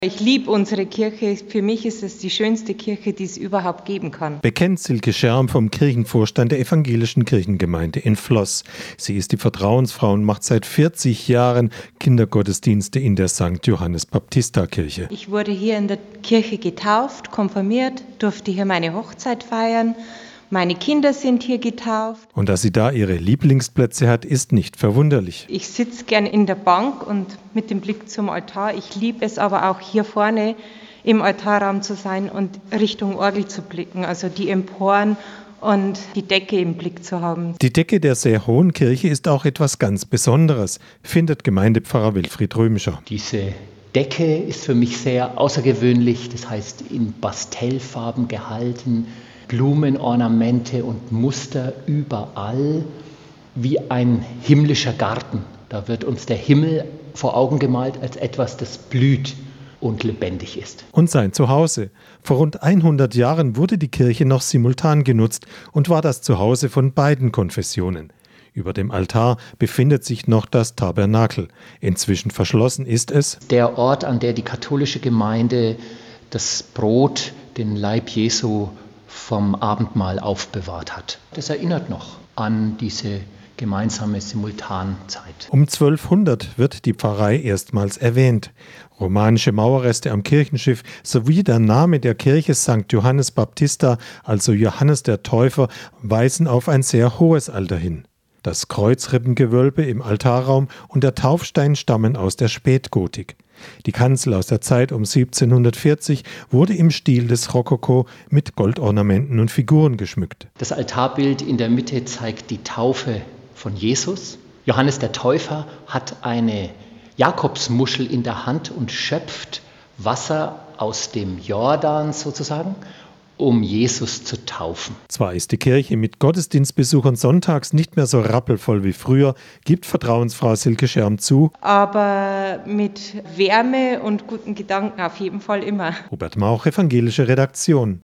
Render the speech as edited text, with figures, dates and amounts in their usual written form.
Ich liebe unsere Kirche. Für mich ist es die schönste Kirche, die es überhaupt geben kann. Bekennt Silke Scherm vom Kirchenvorstand der evangelischen Kirchengemeinde in Vloss. Sie ist die Vertrauensfrau und macht seit 40 Jahren Kindergottesdienste in der St. Johannes Baptista Kirche. Ich wurde hier in der Kirche getauft, konfirmiert, durfte hier meine Hochzeit feiern. Meine Kinder sind hier getauft. Und dass sie da ihre Lieblingsplätze hat, ist nicht verwunderlich. Ich sitze gern in der Bank und mit dem Blick zum Altar. Ich liebe es aber auch hier vorne im Altarraum zu sein und Richtung Orgel zu blicken, also die Emporen und die Decke im Blick zu haben. Die Decke der sehr hohen Kirche ist auch etwas ganz Besonderes, findet Gemeindepfarrer Wilfried Römischer. Diese Decke ist für mich sehr außergewöhnlich, das heißt in Pastellfarben gehalten, Blumenornamente und Muster überall, wie ein himmlischer Garten. Da wird uns der Himmel vor Augen gemalt als etwas, das blüht und lebendig ist. Und sein Zuhause. Vor rund 100 Jahren wurde die Kirche noch simultan genutzt und war das Zuhause von beiden Konfessionen. Über dem Altar befindet sich noch das Tabernakel. Inzwischen verschlossen ist es. Der Ort, an der die katholische Gemeinde das Brot, den Leib Jesu vom Abendmahl aufbewahrt hat. Das erinnert noch an diese gemeinsame Simultanzeit. Um 1200 wird die Pfarrei erstmals erwähnt. Romanische Mauerreste am Kirchenschiff sowie der Name der Kirche St. Johannes Baptista, also Johannes der Täufer, weisen auf ein sehr hohes Alter hin. Das Kreuzrippengewölbe im Altarraum und der Taufstein stammen aus der Spätgotik. Die Kanzel aus der Zeit um 1740 wurde im Stil des Rokoko mit Goldornamenten und Figuren geschmückt. Das Altarbild in der Mitte zeigt die Taufe von Jesus. Johannes der Täufer hat eine Jakobsmuschel in der Hand und schöpft Wasser aus dem Jordan sozusagen, um Jesus zu taufen. Zwar ist die Kirche mit Gottesdienstbesuchern sonntags nicht mehr so rappelvoll wie früher, gibt Vertrauensfrau Silke Scherm zu. Aber mit Wärme und guten Gedanken auf jeden Fall immer. Hubert Mauch, evangelische Redaktion.